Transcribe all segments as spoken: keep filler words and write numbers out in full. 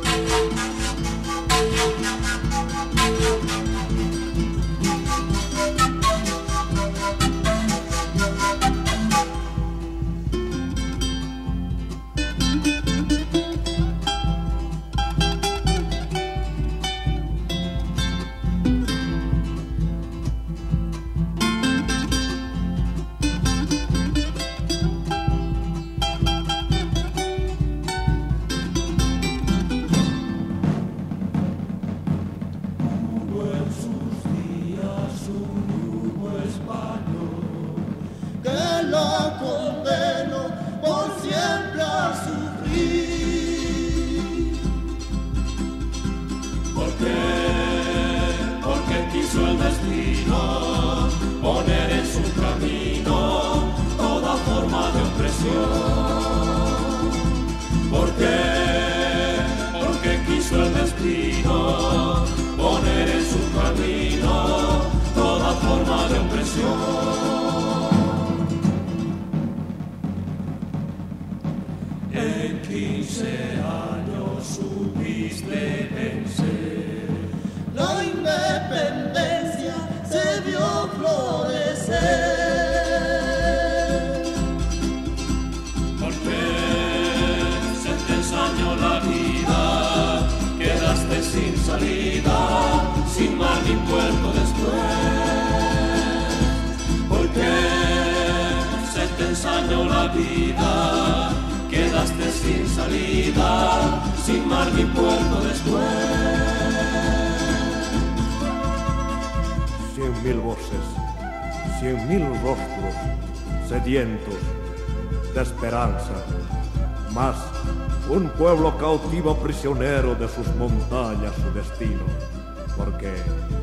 Cautivo prisionero de sus montañas su destino. ¿Por qué?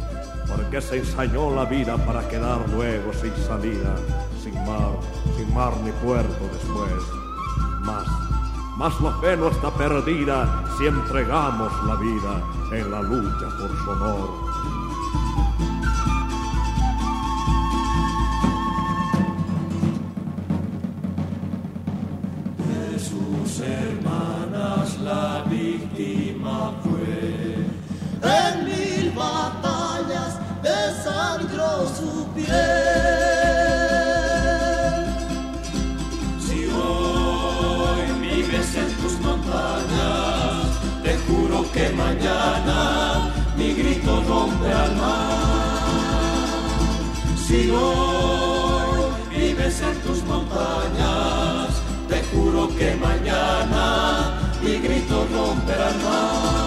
Porque se ensañó la vida para quedar luego sin salida, sin mar, sin mar ni puerto después. Mas, mas la fe no está perdida si entregamos la vida en la lucha por su honor. La víctima fue, en mil batallas desangró su piel. Si hoy vives en tus montañas, te juro que mañana mi grito rompe al mar. Si hoy vives en tus montañas, te juro que mañana mi grito romperá el mar.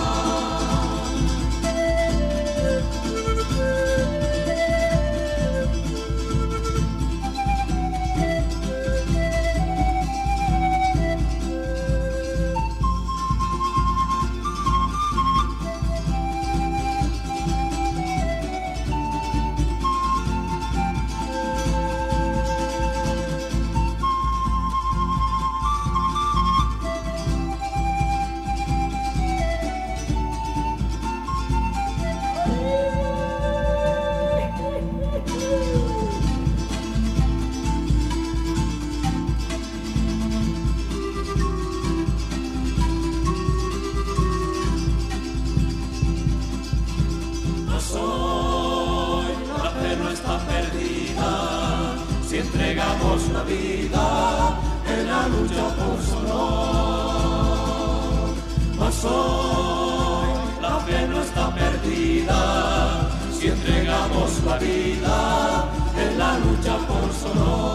La vida en la lucha por su honor. Mas hoy la fe no está perdida si entregamos la vida en la lucha por su honor.